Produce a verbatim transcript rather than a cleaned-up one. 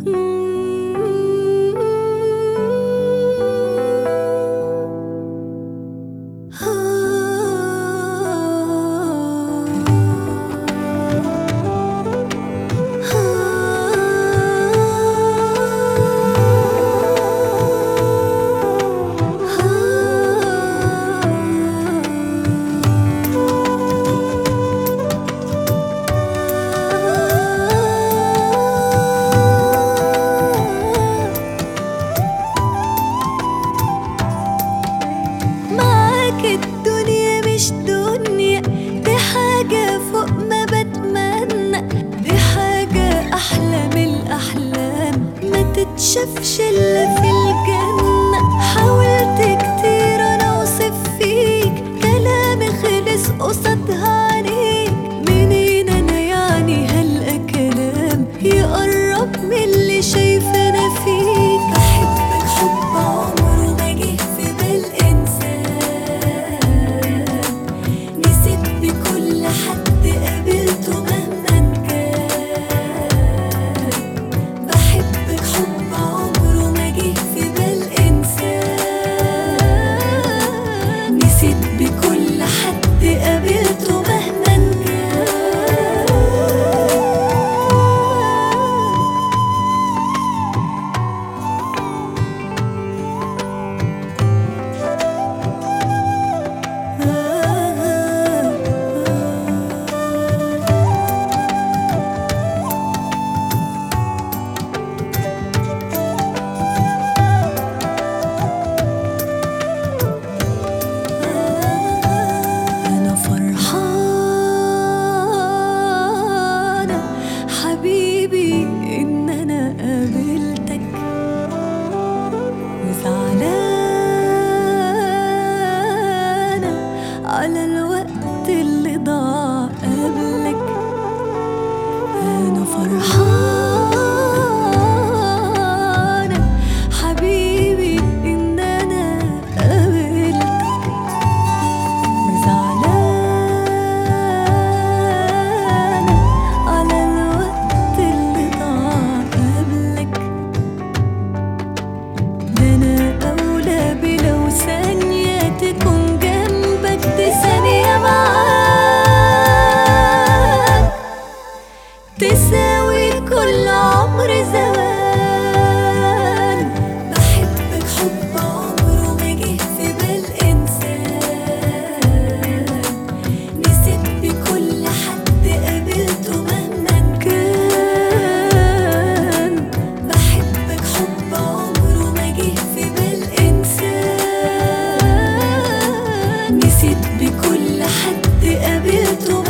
الدنيا مش دنيا، دي حاجة فوق ما بتمنى، دي حاجة أحلى من الأحلام ما تتشافش إلا في الجنة. حاولت كتير أنا أوصف فيك، كلامي خلص قصادها عليك، منين أنا يعني هلقى كلام يقرب من اللي شايفة أنا فيك. بحبك حب عمره ما جه في بال إنسان، نسيت بكل حد قابلته مهما كان. بحبك حب عمره ما جه في بال إنسان، نسيت بكل حد قابلته مهما كان. حبيبي إن أنا قابلتك، وزعلانة على الوقت اللي ضاع قبلك. أنا فرحانة حبيبي إن أنا قابلتك، وزعلانة على الوقت اللي ضاع قبلك. ده أنا أولى بلو ثانية تكون جنبك، دي ثانية معاك تساوي كل عمر زمان. بحبك حب عمره ما جه في بال إنسان، نسيت بكل حد قابلته مهما كان. بحبك حب عمره ما جه في بال إنسان، نسيت بكل حد قابلته